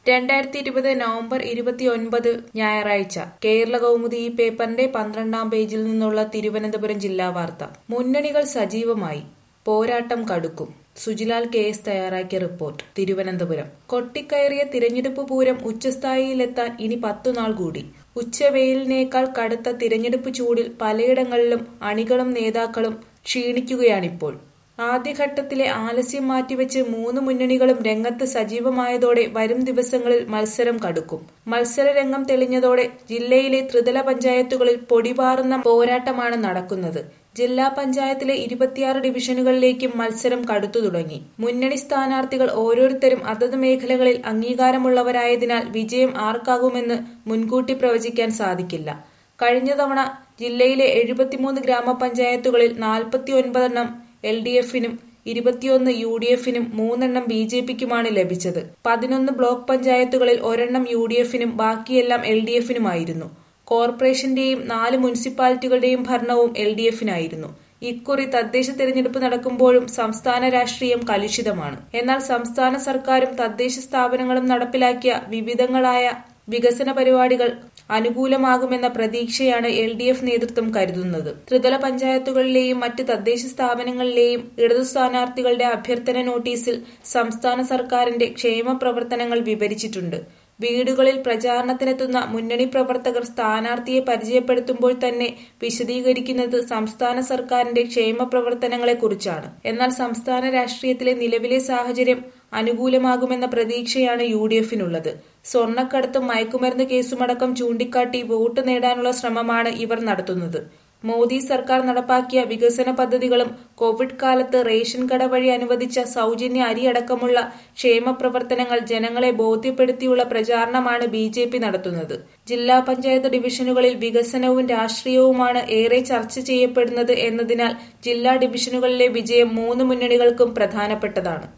2020 November 29 ഞായറാഴ്ച കേരള കൗമുദി ഈ പേപ്പറിന്റെ 12-ാം പേജിൽ നിന്നുള്ള തിരുവനന്തപുരം ജില്ലാ വാർത്ത. മുന്നണികൾ സജീവമായി, പോരാട്ടം കടുക്കും. സുജിലാൽ കെ.എസ്. തയ്യാറാക്കിയ റിപ്പോർട്ട്. തിരുവനന്തപുരം. കൊട്ടിക്കയറിയ തിരഞ്ഞെടുപ്പ് പൂരം ഉച്ചസ്ഥായിയിലെത്താൻ ഇനി 10 നാൾ കൂടി. ഉച്ചവെയിലിനേക്കാൾ കടുത്ത തിരഞ്ഞെടുപ്പ് ചൂടിൽ പലയിടങ്ങളിലും അണികളും നേതാക്കളും ക്ഷീണിക്കുകയാണിപ്പോൾ. ആദ്യഘട്ടത്തിലെ ആലസ്യം മാറ്റിവെച്ച് 3 മുന്നണികളും രംഗത്ത് സജീവമായതോടെ വരും ദിവസങ്ങളിൽ മത്സരം കടുക്കും. മത്സരരംഗം തെളിഞ്ഞതോടെ ജില്ലയിലെ ത്രിതല പഞ്ചായത്തുകളിൽ പൊടിപാറുന്ന പോരാട്ടമാണ് നടക്കുന്നത്. ജില്ലാ പഞ്ചായത്തിലെ 26 ഡിവിഷനുകളിലേക്കും മത്സരം കടുത്തു തുടങ്ങി. മുന്നണി സ്ഥാനാർത്ഥികൾ ഓരോരുത്തരും അതത് മേഖലകളിൽ അംഗീകാരമുള്ളവരായതിനാൽ വിജയം ആർക്കാകുമെന്ന് മുൻകൂട്ടി പ്രവചിക്കാൻ സാധിക്കില്ല. കഴിഞ്ഞ തവണ ജില്ലയിലെ 73 ഗ്രാമപഞ്ചായത്തുകളിൽ 49 LDF-നും 21 UDF-നും 3 BJP-ക്കുമാണ് ലഭിച്ചത്. 11 ബ്ലോക്ക് പഞ്ചായത്തുകളിൽ 1 UDF-നും ബാക്കിയെല്ലാം LDF-നുമായിരുന്നു. കോർപ്പറേഷന്റെയും 4 മുനിസിപ്പാലിറ്റികളുടെയും ഭരണവും LDF-നായിരുന്നു. ഇക്കുറി തദ്ദേശ തിരഞ്ഞെടുപ്പ് നടക്കുമ്പോഴും സംസ്ഥാന രാഷ്ട്രീയം കലുഷിതമാണ്. എന്നാൽ സംസ്ഥാന സർക്കാരും തദ്ദേശ സ്ഥാപനങ്ങളും നടപ്പിലാക്കിയ വിവിധങ്ങളായ വികസന പരിപാടികൾ അനുകൂലമാകുമെന്ന പ്രതീക്ഷയാണ് LDF നേതൃത്വം കരുതുന്നത്. ത്രിതല പഞ്ചായത്തുകളിലെയും മറ്റ് തദ്ദേശ സ്ഥാപനങ്ങളിലെയും ഇടതു സ്ഥാനാർത്ഥികളുടെ അഭ്യർത്ഥന നോട്ടീസിൽ സംസ്ഥാന സർക്കാരിന്റെ ക്ഷേമ പ്രവർത്തനങ്ങൾ വിവരിച്ചിട്ടുണ്ട്. വീടുകളിൽ പ്രചാരണത്തിനെത്തുന്ന മുന്നണി പ്രവർത്തകർ സ്ഥാനാർത്ഥിയെ പരിചയപ്പെടുത്തുമ്പോൾ തന്നെ വിശദീകരിക്കുന്നത് സംസ്ഥാന സർക്കാരിന്റെ ക്ഷേമ പ്രവർത്തനങ്ങളെക്കുറിച്ചാണ്. എന്നാൽ സംസ്ഥാന രാഷ്ട്രീയത്തിലെ നിലവിലെ സാഹചര്യം അനുകൂലമാകുമെന്ന പ്രതീക്ഷയാണ് UDF-നുള്ളത്. സ്വർണ്ണക്കടത്തും മയക്കുമരുന്ന് കേസുമടക്കം ചൂണ്ടിക്കാട്ടി വോട്ട് നേടാനുള്ള ശ്രമമാണ് ഇവർ നടത്തുന്നത്. മോദി സർക്കാർ നടപ്പാക്കിയ വികസന പദ്ധതികളും കോവിഡ് കാലത്ത് റേഷൻ കട വഴി അനുവദിച്ച സൗജന്യ അരിയടക്കമുള്ള ക്ഷേമ പ്രവർത്തനങ്ങൾ ജനങ്ങളെ ബോധ്യപ്പെടുത്തിയുള്ള പ്രചാരണമാണ് BJP നടത്തുന്നത്. ജില്ലാ പഞ്ചായത്ത് ഡിവിഷനുകളിൽ വികസനവും രാഷ്ട്രീയവുമാണ് ഏറെ ചർച്ച ചെയ്യപ്പെടുന്നത് എന്നതിനാൽ ജില്ലാ ഡിവിഷനുകളിലെ വിജയം 3 മുന്നണികൾക്കും പ്രധാനപ്പെട്ടതാണ്.